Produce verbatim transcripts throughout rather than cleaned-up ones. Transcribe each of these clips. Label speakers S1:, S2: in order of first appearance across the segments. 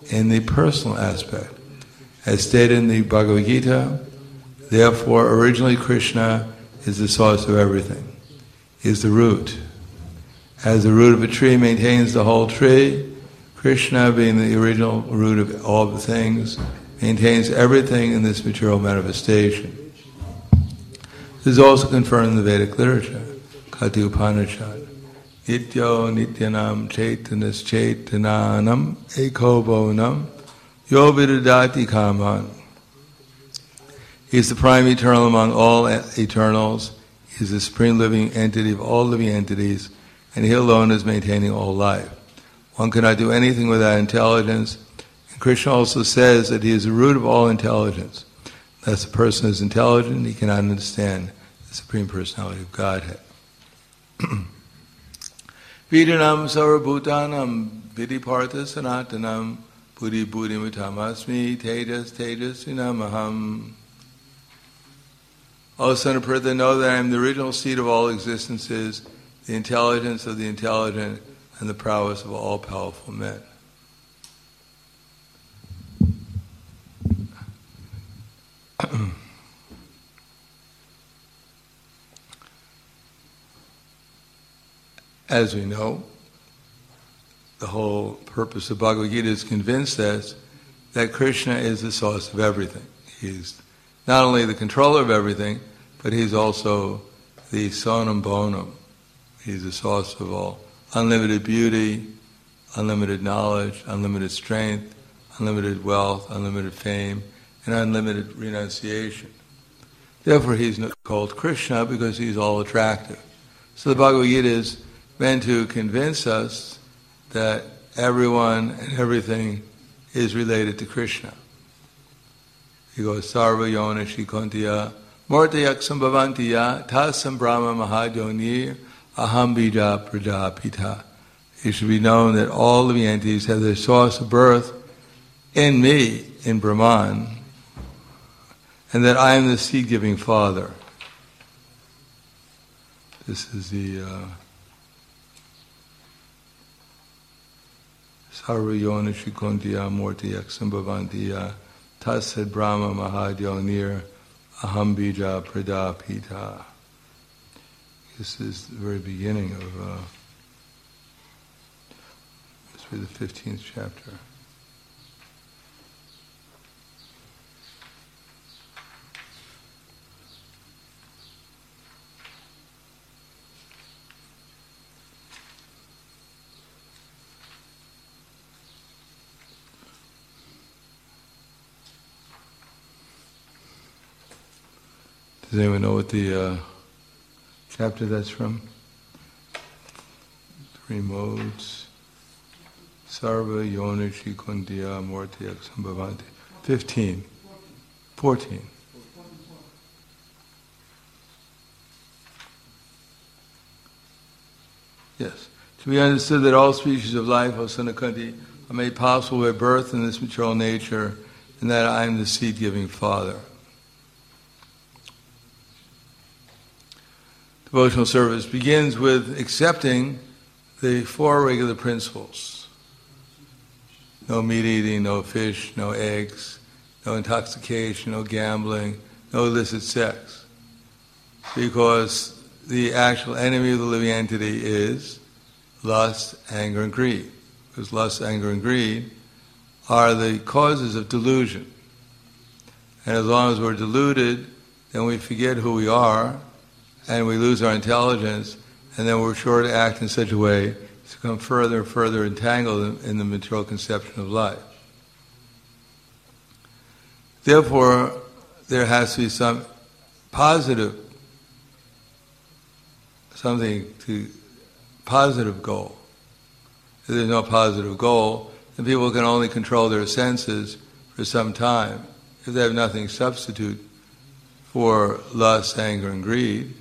S1: in the personal aspect. As stated in the Bhagavad Gita, therefore originally Krishna is the source of everything, is the root. As the root of a tree maintains the whole tree, Krishna, being the original root of all the things, maintains everything in this material manifestation. This is also confirmed in the Vedic literature, Kati Upanishad. Nityo nityanam chaitanas chaitananam eko bonam yo vidadati kaman. He is the prime eternal among all eternals. He is the supreme living entity of all living entities, and He alone is maintaining all life. One cannot do anything without intelligence. And Krishna also says that He is the root of all intelligence. Unless a person is intelligent, he cannot understand the Supreme Personality of Godhead. Vidanam sarvabhutanam vidipartha sanatanam buddhi buddhimatamasmi tejas tejas vinamaham. O son of Pritha, know that I am the original seed of all existences, the intelligence of the intelligent, and the prowess of all powerful men. As we know, the whole purpose of Bhagavad Gita is to convince us that Krishna is the source of everything. He's not only the controller of everything, but He's also the sonam bonum. He's the source of all unlimited beauty, unlimited knowledge, unlimited strength, unlimited wealth, unlimited fame, and unlimited renunciation. Therefore He's called Krishna because He's all attractive. So the Bhagavad Gita is meant to convince us that everyone and everything is related to Krishna. He goes, Sarva Yona Shikontiya Mortayak Sambhavantiya Tasam Brahma Mahadonir Aham Bija Prajapita. It should be known that all living entities have their source of birth in me, in Brahman, and that I am the seed-giving Father. This is the uh, Sarva Yona Shikontiya Mortayak Sambhavantiya Tasad Brahma Mahadonir Aham Bija Pradapita. This is the very beginning of uh, this will be the fifteenth chapter. Does anyone know what the uh, chapter that's from? Three modes. Sarva Yona Shikontiya Mortayak Sambhavanti. Fifteen. Fourteen. Yes. To be understood that all species of life, O son of Kunti, are made possible by birth in this material nature, and that I am the seed-giving Father. Devotional service begins with accepting the four regular principles. No meat eating, no fish, no eggs, no intoxication, no gambling, no illicit sex. Because the actual enemy of the living entity is lust, anger, and greed. Because lust, anger, and greed are the causes of delusion. And as long as we're deluded, then we forget who we are, and we lose our intelligence, and then we're sure to act in such a way to become further and further entangled in, in the material conception of life. Therefore, there has to be some positive, something to, positive goal. If there's no positive goal, then people can only control their senses for some time. If they have nothing to substitute for lust, anger, and greed,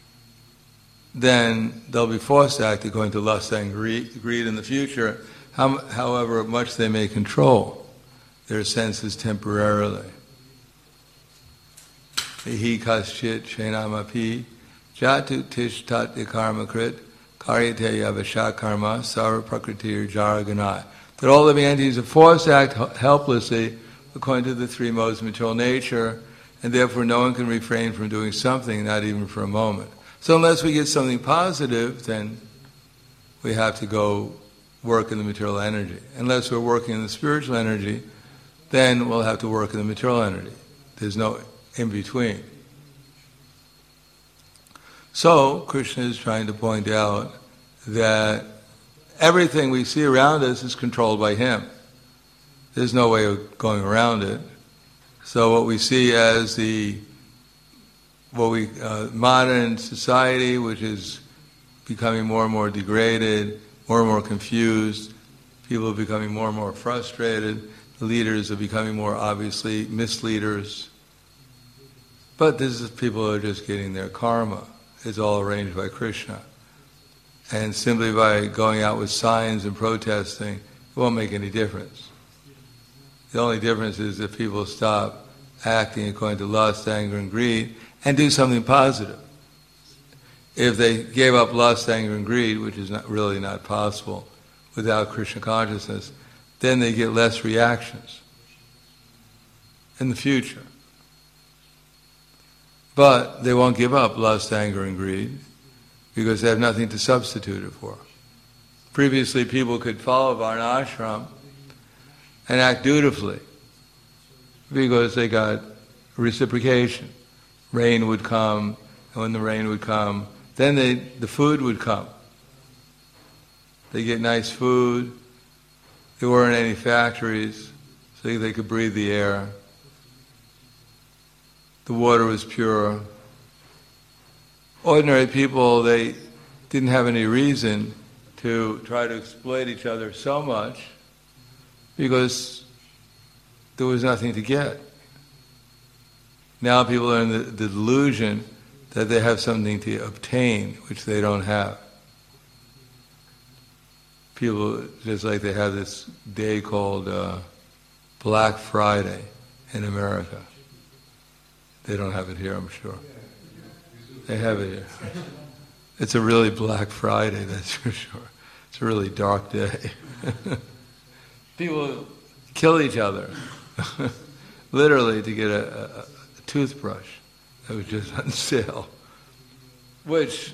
S1: then they'll be forced to act according to lust and greed in the future, however much they may control their senses temporarily. Hi kaschit shenamapi jatu tishtat karma krit karyate yavasha karma sarva prakritir jaraganai. That all living entities are forced to act helplessly according to the three modes of material nature, and therefore no one can refrain from doing something, not even for a moment. So unless we get something positive, then we have to go work in the material energy. Unless we're working in the spiritual energy, then we'll have to work in the material energy. There's no in between. So Krishna is trying to point out that everything we see around us is controlled by him. There's no way of going around it. So what we see as the what we uh, modern society, which is becoming more and more degraded, more and more confused, people are becoming more and more frustrated, the leaders are becoming more obviously misleaders. But this is people are just getting their karma. It's all arranged by Krishna. And simply by going out with signs and protesting, it won't make any difference. The only difference is if people stop acting according to lust, anger, and greed and do something positive. If they gave up lust, anger, and greed, which is not really not possible without Krishna consciousness, then they get less reactions in the future. But they won't give up lust, anger, and greed because they have nothing to substitute it for. Previously, people could follow Varnashram and act dutifully because they got reciprocation. Rain would come, and when the rain would come, then they, the food would come. They get nice food. There weren't any factories, so they could breathe the air. The water was pure. Ordinary people, they didn't have any reason to try to exploit each other so much because there was nothing to get. Now people are in the, the delusion that they have something to obtain, which they don't have. People, just like they have this day called uh, Black Friday in America. They don't have it here, I'm sure. They have it here. It's a really Black Friday, that's for sure. It's a really dark day. People kill each other, literally, to get a, a, a toothbrush that was just on sale, which,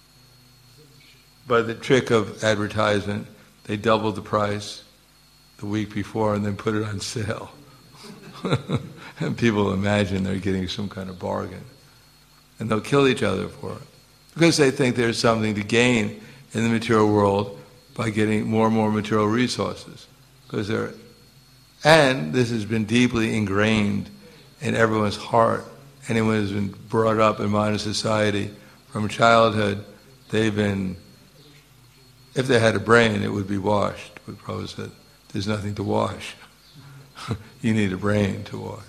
S1: by the trick of advertisement, they doubled the price the week before and then put it on sale. And people imagine they're getting some kind of bargain. And they'll kill each other for it. Because they think there's something to gain in the material world by getting more and more material resources. Because they're, and this has been deeply ingrained in everyone's heart. Anyone who's been brought up in modern society from childhood, they've been, if they had a brain, it would be washed. But Prabhupada said, there's nothing to wash. You need a brain to wash.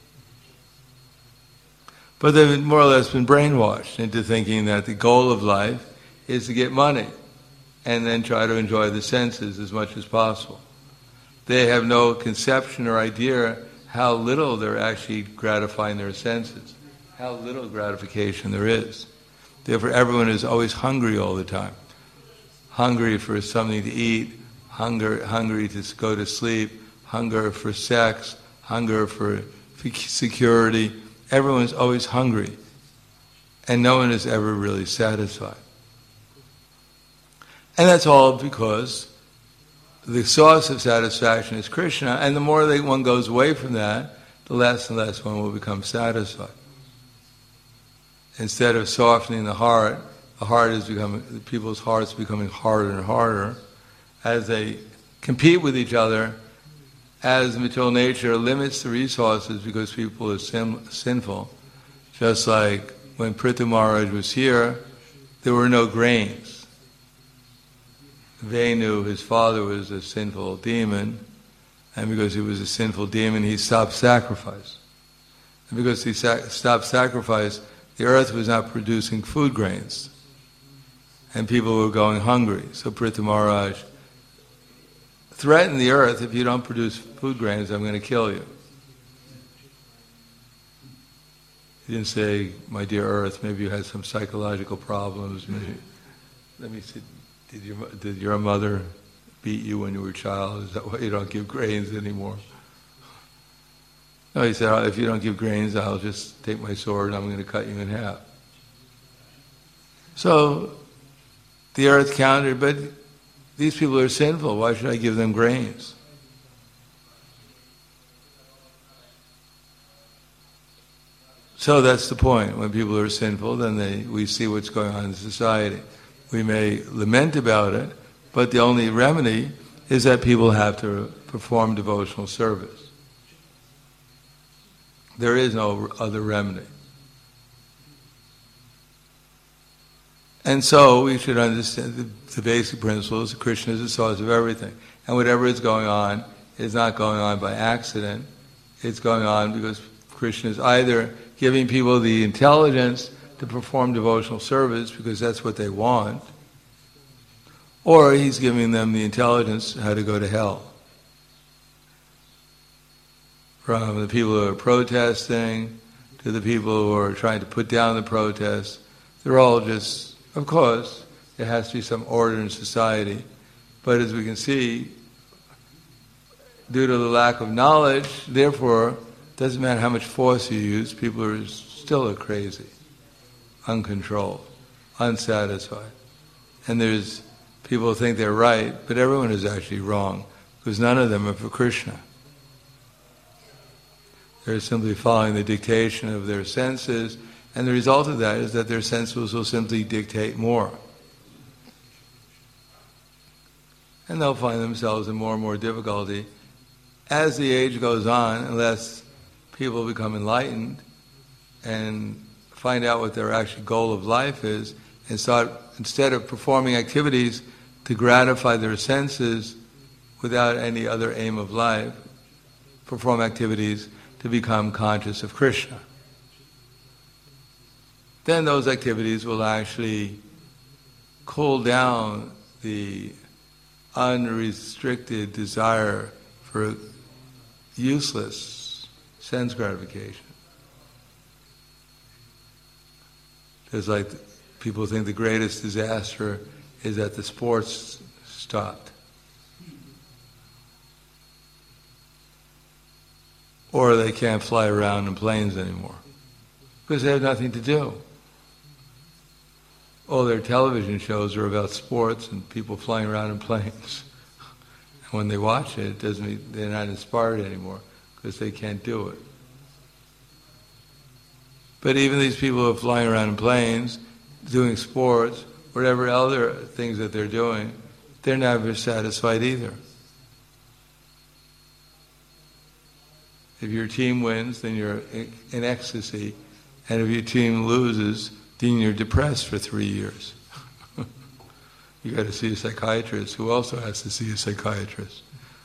S1: But they've more or less been brainwashed into thinking that the goal of life is to get money and then try to enjoy the senses as much as possible. They have no conception or idea how little they're actually gratifying their senses, how little gratification there is. Therefore, everyone is always hungry all the time. Hungry for something to eat, hunger, hungry to go to sleep, hunger for sex, hunger for security. Everyone's always hungry, and no one is ever really satisfied. And that's all because the source of satisfaction is Krishna, and the more that one goes away from that, the less and less one will become satisfied. Instead of softening the heart, the heart is becoming, people's hearts becoming harder and harder as they compete with each other, as material nature limits the resources because people are sin, sinful. Just like when Prithu Maharaj was here, there were no grains. Venu, his father, was a sinful demon, and because he was a sinful demon, he stopped sacrifice. And because he sac- stopped sacrifice, the earth was not producing food grains, and people were going hungry. So Prithu Maharaj threatened the earth, if you don't produce food grains, I'm going to kill you. He didn't say, my dear earth, maybe you had some psychological problems. Maybe, let me see, did your, did your mother beat you when you were a child? Is that why you don't give grains anymore? No, he said, oh, if you don't give grains, I'll just take my sword and I'm going to cut you in half. So the earth countered, but these people are sinful. Why should I give them grains? So that's the point. When people are sinful, then they, we see what's going on in society. We may lament about it, but the only remedy is that people have to perform devotional service. There is no other remedy. And so we should understand the, the basic principles. Krishna is the source of everything. And whatever is going on is not going on by accident. It's going on because Krishna is either giving people the intelligence to perform devotional service because that's what they want, or he's giving them the intelligence how to go to hell. From the people who are protesting to the people who are trying to put down the protests, they're all just, of course, there has to be some order in society, but as we can see, due to the lack of knowledge, therefore, it doesn't matter how much force you use, people are still crazy, uncontrolled, unsatisfied. And there's people who think they're right, but everyone is actually wrong, because none of them are for Krishna. They're simply following the dictation of their senses, and the result of that is that their senses will simply dictate more. And they'll find themselves in more and more difficulty as the age goes on, unless people become enlightened and find out what their actual goal of life is, and start, instead of performing activities to gratify their senses without any other aim of life, perform activities to become conscious of Krishna. Then those activities will actually cool down the unrestricted desire for useless sense gratification. It's like people think the greatest disaster is that the sports stopped. Or they can't fly around in planes anymore. Because they have nothing to do. All their television shows are about sports and people flying around in planes. And when they watch it, it doesn't mean they're not inspired anymore because they can't do it. But even these people who are flying around in planes, doing sports, whatever other things that they're doing, they're never satisfied either. If your team wins, then you're in ecstasy. And if your team loses, then you're depressed for three years. You got to see a psychiatrist who also has to see a psychiatrist.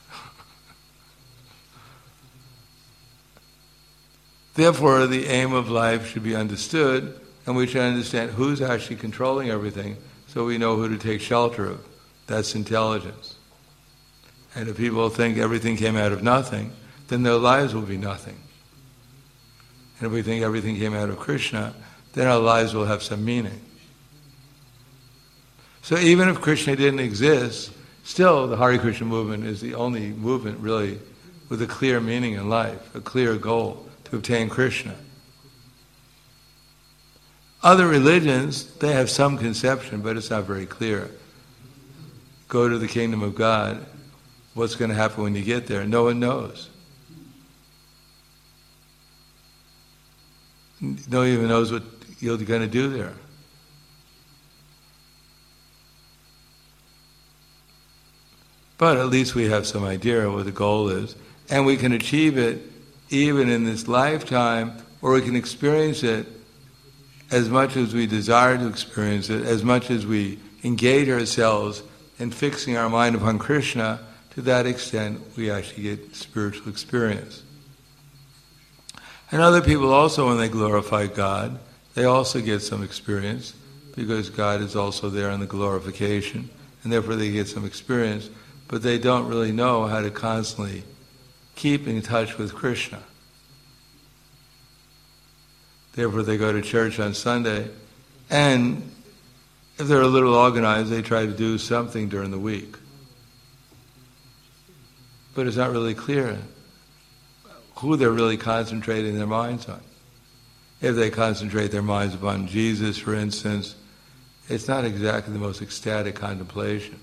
S1: Therefore, the aim of life should be understood, and we should understand who's actually controlling everything so we know who to take shelter of. That's intelligence. And if people think everything came out of nothing, then their lives will be nothing. And if we think everything came out of Krishna, then our lives will have some meaning. So even if Krishna didn't exist, still the Hare Krishna movement is the only movement really with a clear meaning in life, a clear goal to obtain Krishna. Other religions, they have some conception, but it's not very clear. Go to the kingdom of God, what's going to happen when you get there? No one knows. No one even knows what you're going to do there. But at least we have some idea of what the goal is, and we can achieve it even in this lifetime, or we can experience it as much as we desire to experience it, as much as we engage ourselves in fixing our mind upon Krishna. To that extent, we actually get spiritual experience. And other people also, when they glorify God, they also get some experience, because God is also there in the glorification, and therefore they get some experience, but they don't really know how to constantly keep in touch with Krishna. Therefore they go to church on Sunday, and if they're a little organized, they try to do something during the week. but it's not really clear who they're really concentrating their minds on. If they concentrate their minds upon Jesus, for instance, it's not exactly the most ecstatic contemplation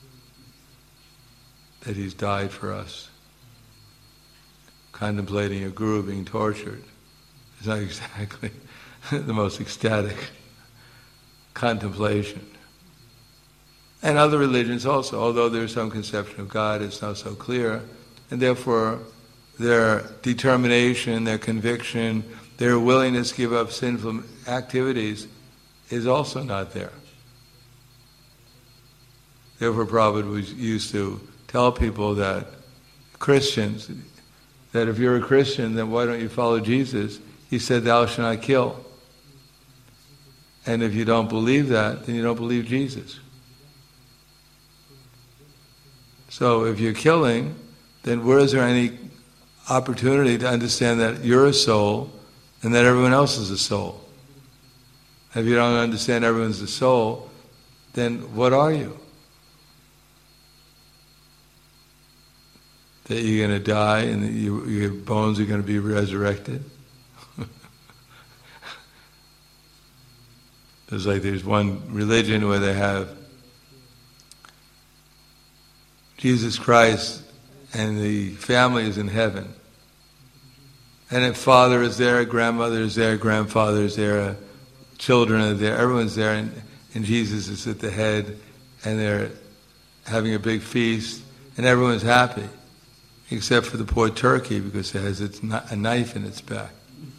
S1: that he's died for us. Contemplating a guru being tortured is not exactly the most ecstatic contemplation. And other religions also, although there's some conception of God, it's not so clear, and therefore their determination, their conviction, their willingness to give up sinful activities is also not there. Therefore Prabhupada was used to tell people that Christians, that if you're a Christian, then why don't you follow Jesus? He said, thou shalt not kill. And if you don't believe that, then you don't believe Jesus. So if you're killing, then where is there any opportunity to understand that you're a soul and that everyone else is a soul? If you don't understand everyone's a soul, then what are you? That you're going to die and that you, your bones are going to be resurrected? There's like there's one religion where they have Jesus Christ and the family is in heaven. And if father is there, grandmother is there, grandfather is there, children are there, everyone's there, and, and Jesus is at the head, and they're having a big feast, and everyone's happy, except for the poor turkey because it has its, a knife in its back.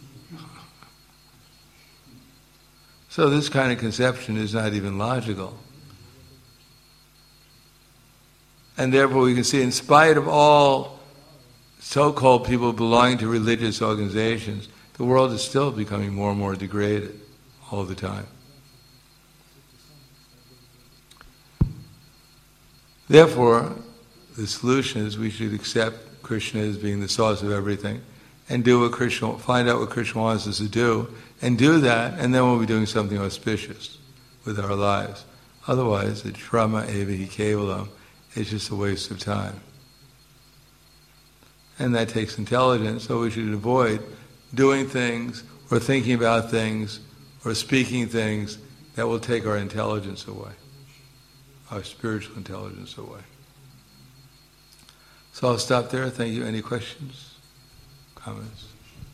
S1: So this kind of conception is not even logical. And therefore we can see, in spite of all so-called people belonging to religious organizations, the world is still becoming more and more degraded all the time. Therefore, the solution is we should accept Krishna as being the source of everything and do what Krishna, find out what Krishna wants us to do, and do that, and then we'll be doing something auspicious with our lives. Otherwise, it's shrama evahi kevalam. It's just a waste of time. And that takes intelligence, so we should avoid doing things or thinking about things or speaking things that will take our intelligence away, our spiritual intelligence away. So I'll stop there. Thank you. Any questions? Comments?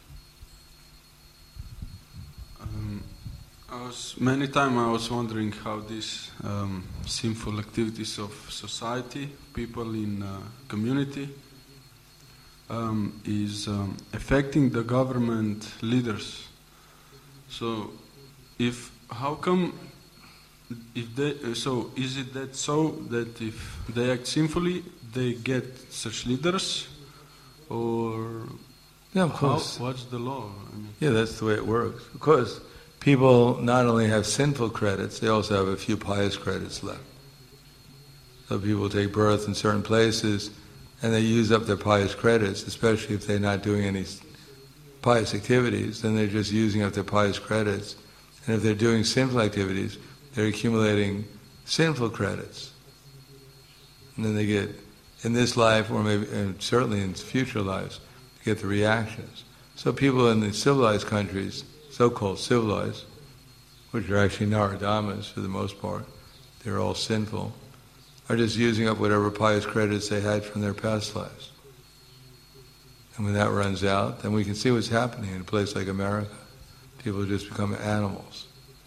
S2: Um, I was many times I was wondering how these um, sinful activities of society, people in uh, community, um, is um, affecting the government leaders. So, if how come if they so is it that so that if they act sinfully, they get such leaders, or
S1: yeah, of
S2: how,
S1: course.
S2: what's the law? I mean,
S1: yeah, that's the way it works. Of course, people not only have sinful credits, they also have a few pious credits left. So people take birth in certain places, and they use up their pious credits, especially if they're not doing any pious activities, then they're just using up their pious credits. And if they're doing sinful activities, they're accumulating sinful credits. And then they get, in this life, or maybe and certainly in future lives, get the reactions. So people in the civilized countries, so-called civilized, which are actually Naradamas for the most part, they're all sinful, are just using up whatever pious credits they had from their past lives. And when that runs out, then we can see what's happening in a place like America. People just become animals.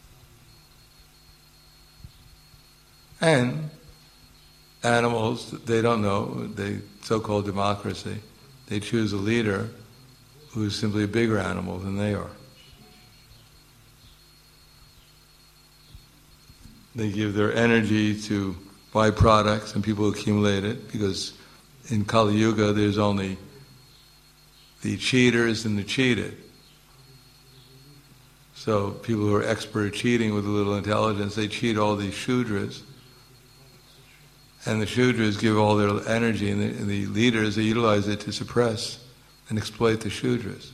S1: And animals, they don't know, they so-called democracy, they choose a leader who's simply a bigger animal than they are. They give their energy to buy products and people accumulate it, because in Kali Yuga there's only the cheaters and the cheated. So people who are expert at cheating with a little intelligence, they cheat all these Shudras. And the Shudras give all their energy, and the, and the leaders, they utilize it to suppress and exploit the Shudras.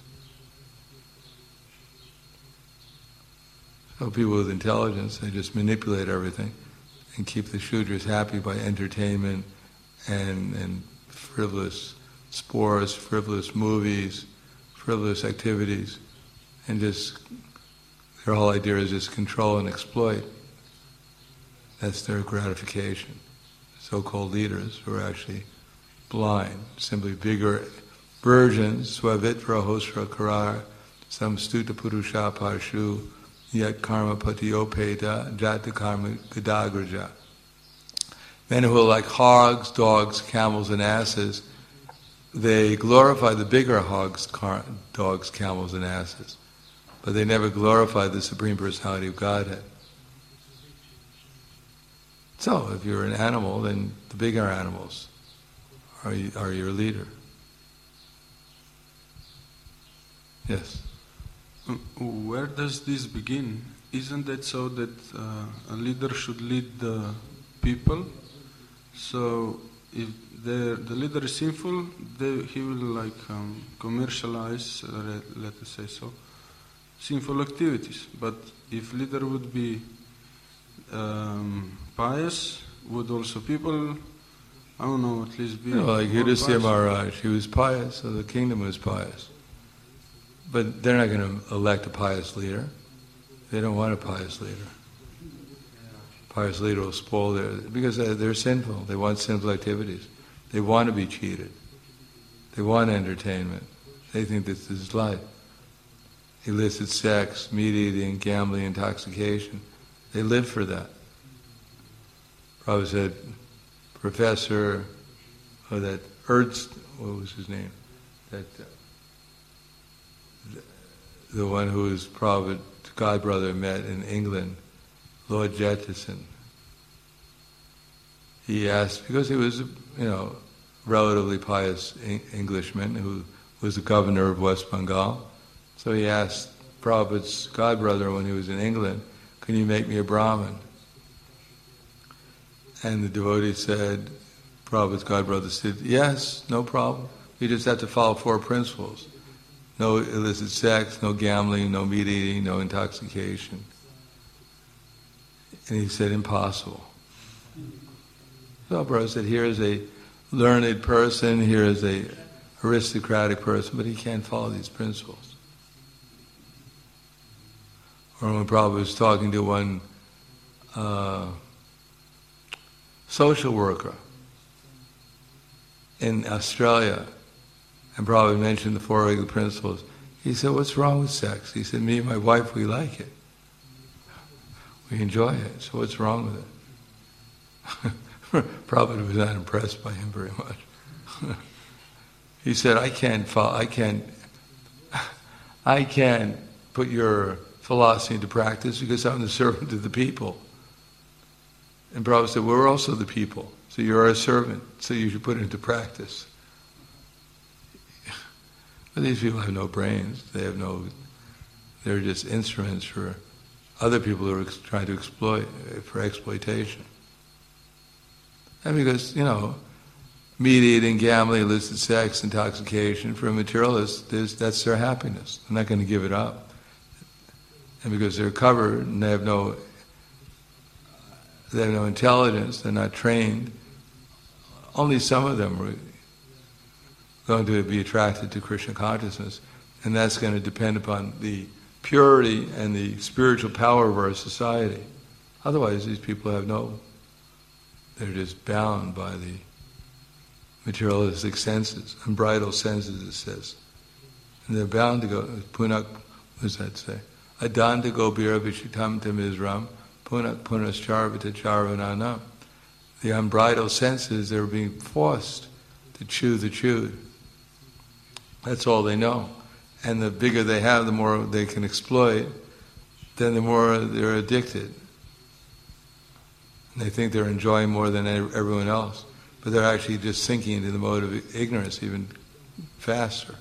S1: So people with intelligence, they just manipulate everything and keep the Shudras happy by entertainment and, and frivolous sports, frivolous movies, frivolous activities, and just their whole idea is just control and exploit. That's their gratification. So-called leaders who are actually blind, simply bigger versions, swavitra hosra karar, samstuta purusha parshu, yet karma patiopeta, jata karma gadagraja. Men who are like hogs, dogs, camels, and asses, they glorify the bigger hogs, car, dogs, camels, and asses, but they never glorify the Supreme Personality of Godhead. So, if you're an animal, then the bigger animals are, are your leader. Yes?
S2: Where does this begin? Isn't it so that uh, a leader should lead the people? So, if the the leader is sinful, they, he will like um, commercialize, uh, let us say so, sinful activities. But if leader would be um, pious, would also people, I don't know, at least be...
S1: You know, like
S2: more
S1: Yudhisthira
S2: pious?
S1: Maharaj, he was pious, so the kingdom was pious. But they're not going to elect a pious leader. They don't want a pious leader. Pious leader will spoil their... Because they're, they're sinful. They want sinful activities. They want to be cheated. They want entertainment. They think this is life. Illicit sex, meat eating, gambling, intoxication. They live for that. Prabhupada said, Professor, oh, that Ernst, what was his name? That uh, the, the one who was Prabhupada's godbrother met in England, Lord Jettison. He asked, because he was, you know, relatively pious Englishman who was the governor of West Bengal. So he asked Prabhupada's godbrother when he was in England, can you make me a Brahmin? And the devotee said, Prabhupada's godbrother said, yes, no problem. You just have to follow four principles. No illicit sex, no gambling, no meat eating, no intoxication. And he said, impossible. So Prabhupada said, here is a learned person, here is a aristocratic person, but he can't follow these principles. Or when Prabhupada was talking to one uh, social worker in Australia, and Prabhupada mentioned the Four Regular Principles, he said, what's wrong with sex? He said, me and my wife, we like it. We enjoy it, so what's wrong with it? Prabhupada was not impressed by him very much. He said, I can't follow, I can't, I can't put your philosophy into practice because I'm the servant of the people. And Prabhupada said, we're also the people, so you're our servant, so you should put it into practice. But these people have no brains, they have no, they're just instruments for other people who are trying to exploit, for exploitation. And because, you know, meat eating, gambling, illicit sex, intoxication, for a materialist, that's their happiness. They're not going to give it up. And because they're covered and they have no, they have no intelligence, they're not trained, only some of them are going to be attracted to Krishna consciousness, and that's going to depend upon the purity and the spiritual power of our society. Otherwise, these people have no, they're just bound by the materialistic senses, unbridled senses, it says. And they're bound to go, punak, what does that say? Adanta gobira vishitam tamizram, punak punas charvata charvananam. The unbridled senses, they're being forced to chew the chewed. That's all they know. And the bigger they have, the more they can exploit, then the more they're addicted. And they think they're enjoying more than everyone else, but they're actually just sinking into the mode of ignorance even faster.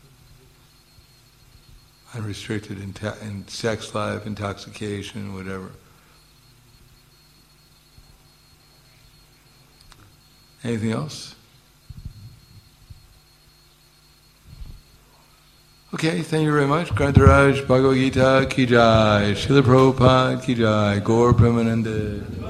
S1: Unrestricted in, ta- in sex life, intoxication, whatever. Anything else? Okay, thank you very much. Grantaraj Bhagavad Gita Ki Jai, Srila Prabhupada Ki Jai, Gaur Premanande.